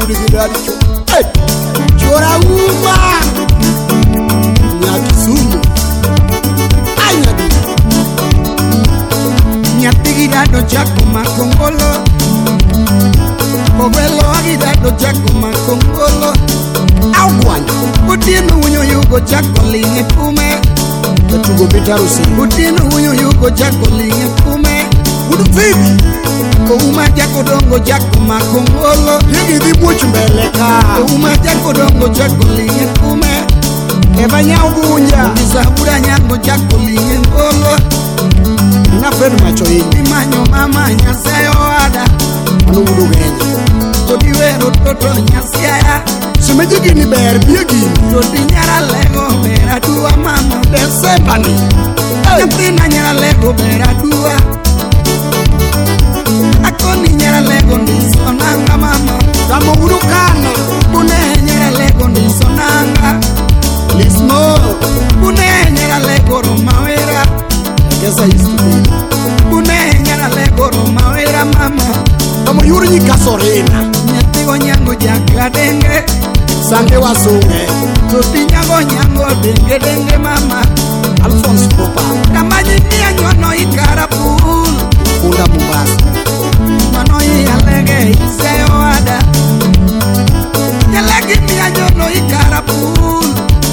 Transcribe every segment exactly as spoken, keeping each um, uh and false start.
yuri gidari cho hey chora uma nyakisumu anya di nyapigida do chako makongolo ovelo agida do chako makongolo awanya kutinu unyo yugo chako linge pume tugo betarusi kutinu unyo yugo chako linge pume udu vipi ko uma jako dongo jako makongolo yegi di buchu mbeleka ko uma jako dongo jako linge pume ebanya ugunja isabura nyango jako linge ngolo na fedu macho yini manyo mama nyasayo ada anu udu genye odiwero toto nyasaya sumejigi ni ber biegi todi nyara lego bera dua mama desembani katina nyara lego bera dua akoni nyara lego ndisonanga mama damo urukana bune nyara lego ndisonanga lismo bune nyara lego romawera kesa istubi bune nyara lego romawera mama damo yuri nyikasorena nyatigo nyango jakadenge sange wasunge toti nyango nyango denge denge mama Alphonse Popa kamaji niya nyono ikarapul unda Mombasa mano yalege iseyo ada yalege niya nyono ikarapul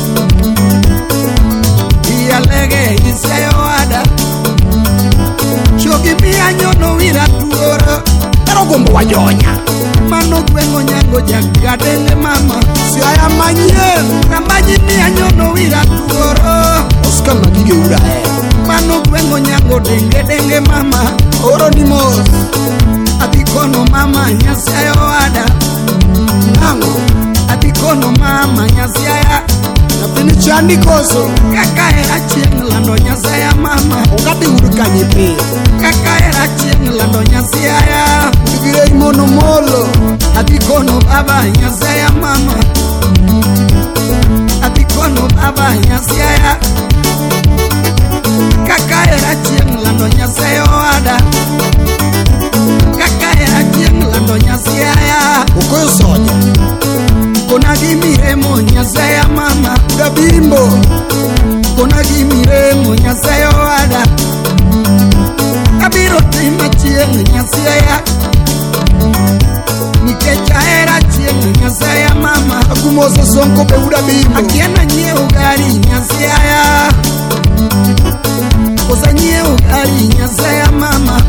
yalege iseyo ada shogi niya nyono wiratuoro pero gombo wajonya mano gwengo nyango jakadenge mama siaya manyen kamaji niya nyono wiratuoro Oscar magige ura eh mano gwengo nyango denge denge mama oro ni mos atikono mama nyasayo ada nango atikono mama nyasaya na fini chandi koso kaka era chien lando nyasaya mama ongati urukanye pe kaka era chien lando nyasaya digire imono molo atikono baba nyasaya mama atikono baba nyasaya kaka era chien lando nyasaya ada kaka era chien lando nyasaya ukoyo soja kona gimire mo nyasaya mama gabimbo kona gimire mo nyasaya ada kabiro tima chien nyasaya nikecha era chien nyasaya mama akumoso sonko be uda bimbo akiena nye ugari nyasaya kosa nye ugari nyasaya mama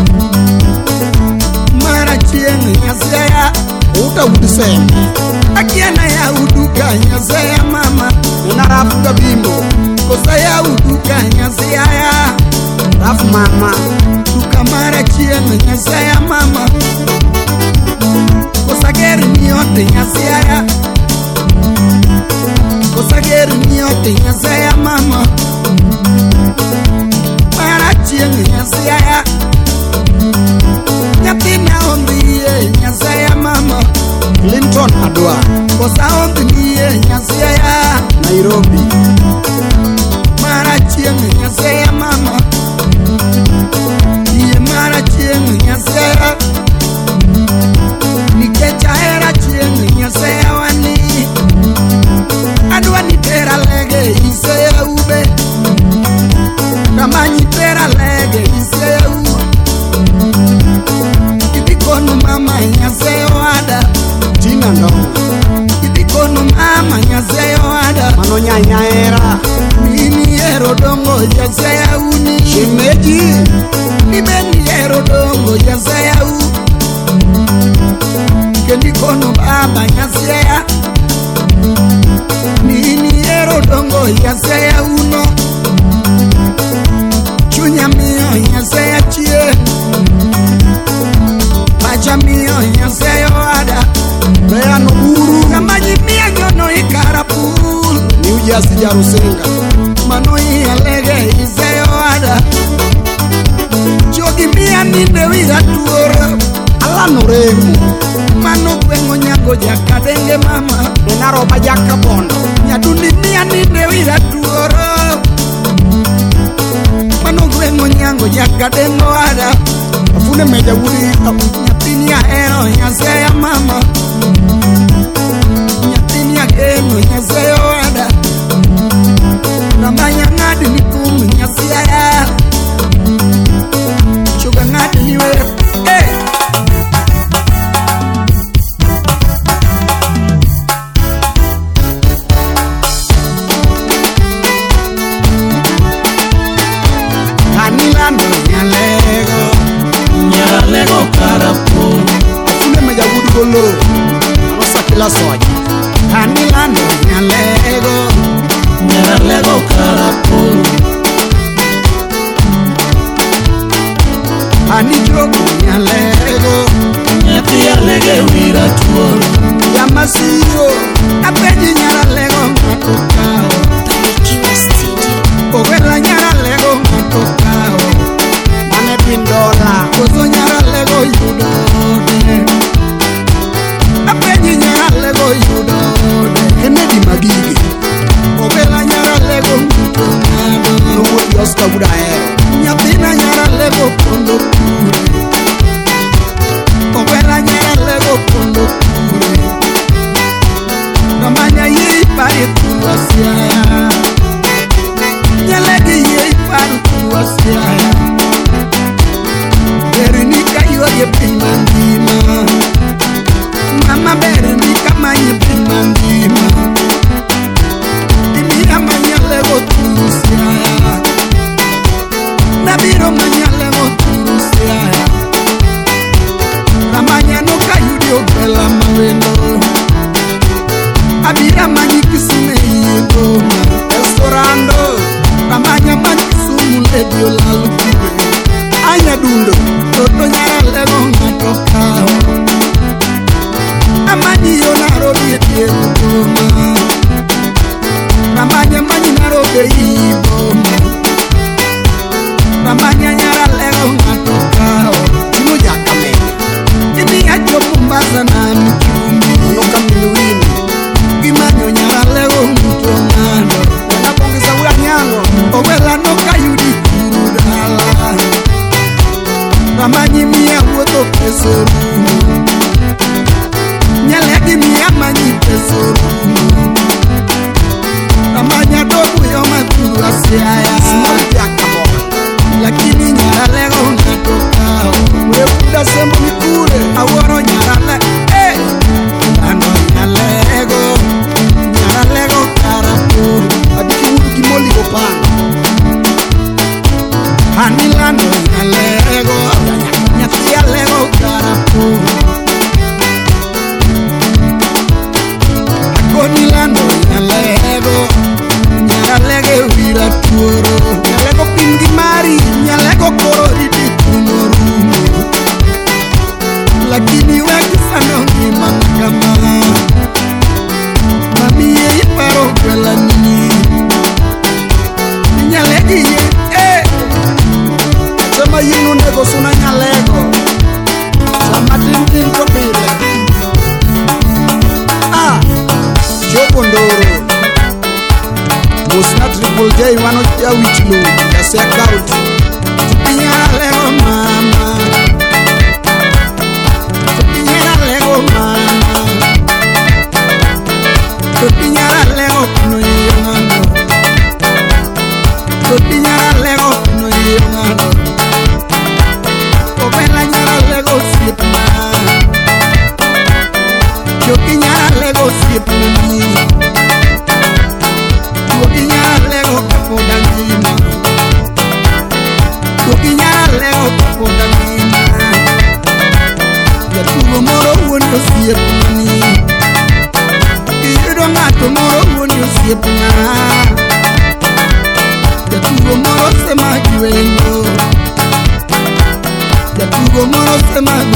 mara chien nyasaya uta udisema akiena ya uduka nyasaya mama unarafuga bimbo kosa ya uduka nyasaya rafu mama tukamara chien nyasaya mama kosa geri nyote nyasaya kosa geri nyote nyasaya mama mara chien nyasaya nyatina ombiye nyasaya mama Clinton Adwa kosa ombiye nyasaya Nairobi mara chien nyasaya mama iye mara chien nyasaya nikecha era chien nyasaya wani adwa ni tera lege isaya ube kama ni tera lege isaya ube ibikono mama nyasaya wada tina ndongo ibikono mama nyasaya wada mano nyanya era mimi ero dongo nyasaya uni shimeji nimeni ero dongo nyasaya u kendikono baba nyasaya mimi ero dongo nyasaya uno chunya mio nyasaya chie pacha mio nyasaya wada bea no buru kamaji mia nyono ikarapul ni ujasi jarusenga mano yalege isaya wada jogi mia ninde wira tuoro ala noremu mano gwengo nyango jakadenge mama enaro bajaka bondo nyadundi mia ninde wira tuoro mano gwengo nyango jakadengo ada afune meja wuri nyapini Nyathini ahero Nyasaye mama, nyathini ageno Nyasaye wada, namanya ng'adi ni kum Nyasaye, chuga ng'adi ni we. Hey! Anilando nyalego, nyalego karapo. Afune majagudu golo, anosa kila soja. Anilando nyalego, nyalego karapo. Anijogo nyalego, nyati alege wira tuoro. Yamasiro, apeji nyalego matokao. Barikiwa Studio. Owela nyalego matokao. Mane pindola, kozo nyalego yudode. Apeji nyalego yudode. Kennedy Magigi. Owela nyalego mutomado. Nuwo Oscar Budaero. Nyathina nyalego kondo kure. Owela nyalego kondo kure. Namanya yi pari tuwasiaya. Nyalegi ye pari tuwasiaya. Berenika yoye pimandima. Mama berenika manye pimandima. Dimira manyalego tuwasiaya. Nabiro manyalego tuwasiaya. Namanya no kayudio bela mawendo. Abira manyi kisume yendoma restaurando. Namanya manyi kisumu ledio lalukure. Anya dundo toto nyalego matokao. Amani yo Nairobi yendoma. Namanya manyi Nairobi yiboma. Namanya nyalego matokao. Tinu jakamenya Ini ajo Mombasa na mchumi. Unoka miluini Gimanyo nyalego mutomando. Nakongeza ula nyango Owela noka yudi kurudala. Ramanyi miya woto pesorumo. Nyalegi miya manyi pesorumo. Ramanya dobu yo maturu asiaya. Simali ya kamoka lakini nyalego natokao. Wekuda sembo mikure aworo nyalale. Hey! Ando nyalego, nyalego karapo. Adiki uru kimoli gopana. Anilando nyalego, nyati alego karapo. Akonilando nyalego, nyalege wira tuoro. Nyalego pindi mari, nyalego koro didi kunorumo. Lakini weki sano ni manakama. Mami ye iparo kwela nini. Nyalegi ye, eh. Sama yinu nego suna nyalego. Sama tintin kopile. Ah, Jopo Ndoro. Musna Triple J wano ya wichlu. Ya sekaut. Nyalego mama. Nyalego mama. Nyalego kuno yongano. Nyalego kuno yongano. Owela nyalego siepna. Joki nyalego siepna. Joki nyalego kapoda ngima. Joki nyalego kapoda ngima. Jatugo moro wuoni osiepna. Iyudo ng'ato moro wuoni osiepna. Jatugo moro sema gweno. Jatugo moro sema